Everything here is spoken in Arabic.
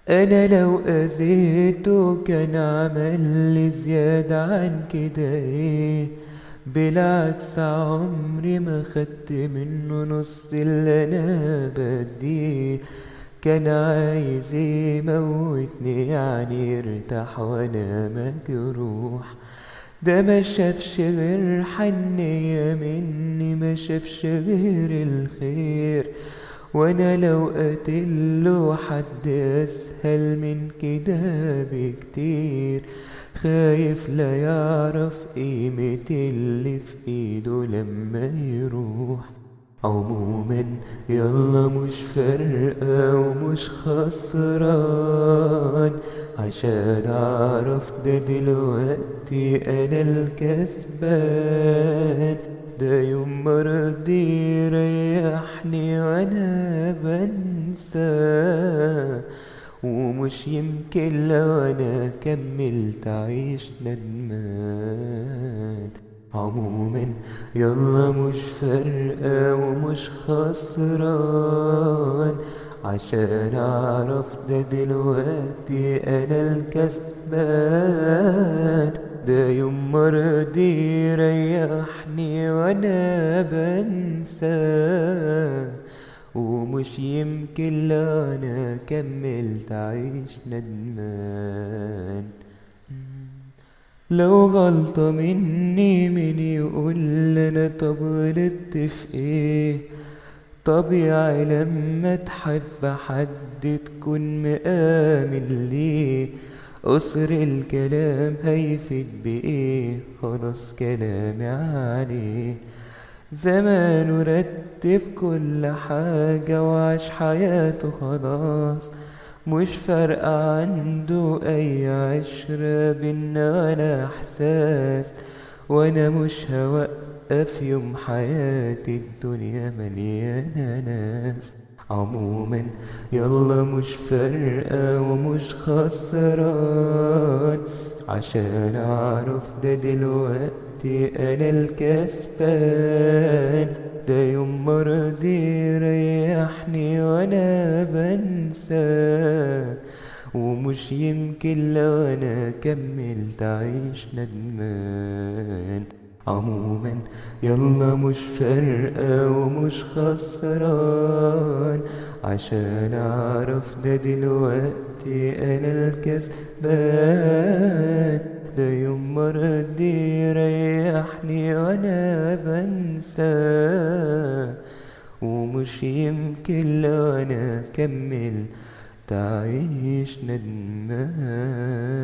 انا لو اذيته كان عمل لي زيادة عن كده ايه. بالعكس عمري ما خدت منه نص اللي انا بديه. كان عايز يموتني يعني يرتاح وانا مجروح. ده ما شافش غير حنية مني، ما شافش غير الخير. وانا لو قتله حد اسهل من كده بكتير. خايف لا يعرف قيمة اللي في ايده لما يروح. عموما يلا مش فارقة ومش خسران، عشان اعرف ده دلوقتي انا الكسبان. ده يوم مرضي يريحني وانا بنسى، ومش يمكن لو انا كملت عيش ندمان. عموما يلا مش فارقة ومش خسران، عشان اعرف ده دلوقتي انا الكسبان. ده يوم مرضي يريحني وانا بنسى، ومش يمكن لو انا كملت عيش ندمان. لو غلطة مني مين يقول انا طب غلطت في ايه؟ طبيعي لما تحب حد تكون مآمن ليه. قصر الكلام هيفيد بإيه؟ خلاص كلامي عليه. زمانه رتب كل حاجة وعاش حياته خلاص. مش فارقة عنده أي عشرة بينا ولا إحساس. وأنا مش هوقف يوم حياتي، الدنيا مليانة ناس. عموما يلا مش فارقة ومش خسران، عشان أعرف ده دلوقتي أنا الكسبان. ده يوم مرضي يريحني وانا بنسى، ومش يمكن لو انا كملت عيش ندمان. عموما يلا مش فارقة ومش خسران، عشان اعرف ده دلوقتي انا الكسبان. ده يوم مرضي يريحني وانا بنسى، ومش يمكن لو انا كمل تعيش ندمان.